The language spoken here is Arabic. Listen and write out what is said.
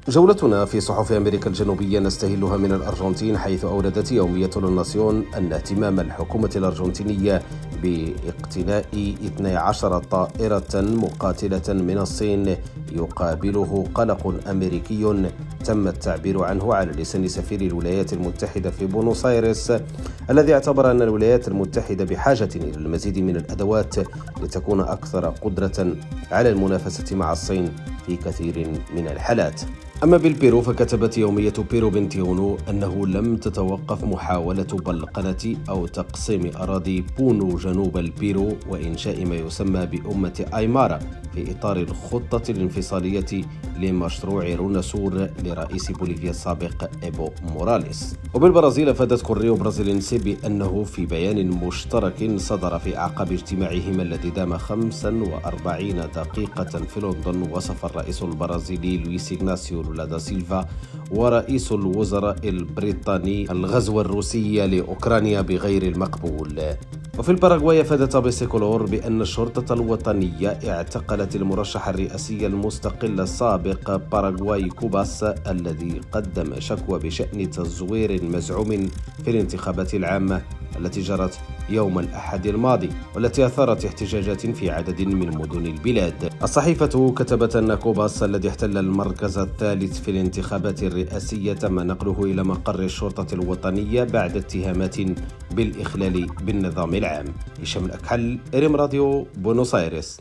جولتنا في صحف أمريكا الجنوبية نستهلها من الأرجنتين، حيث أوردت يومية الناسيون أن اهتمام الحكومة الأرجنتينية باقتناء 12 طائرة مقاتلة من الصين يقابله قلق أمريكي تم التعبير عنه على لسان سفير الولايات المتحدة في بونوس آيرس، الذي اعتبر أن الولايات المتحدة بحاجة إلى المزيد من الأدوات لتكون أكثر قدرة على المنافسة مع الصين في كثير من الحالات. أما بالبيرو، فكتبت يومية بيرو 21 أنه لم تتوقف محاولة بلقنة أو تقسيم أراضي بونو جنوب البيرو وإنشاء ما يسمى بأمة أيمارا في إطار الخطة الانفصالية لمشروع روناسور لرئيس بوليفيا السابق إيفو موراليس. وبالبرازيل، أفادت كوريو برازيلينسي بأنه في بيان مشترك صدر في أعقاب اجتماعهما الذي دام 45 دقيقة في لندن، وصف الرئيس البرازيلي لويس إغناسيو لولا دا سيلفا ورئيس الوزراء البريطاني الغزو الروسي لأوكرانيا بغير المقبول. وفي الباراغواي، أفادت بيسيكولور بأن الشرطة الوطنية اعتقلت المرشح الرئاسي المستقل السابق باراغواي كوباس، الذي قدم شكوى بشأن تزوير مزعوم في الانتخابات العامة التي جرت يوم الأحد الماضي، والتي أثارت احتجاجات في عدد من مدن البلاد. الصحيفة كتبت أن كوباس الذي احتل المركز الثالث في الانتخابات الرئاسية تم نقله إلى مقر الشرطة الوطنية بعد اتهامات بالإخلال بالنظام العام. هشام الأكحل، ريم راديو، بونوس آيرس.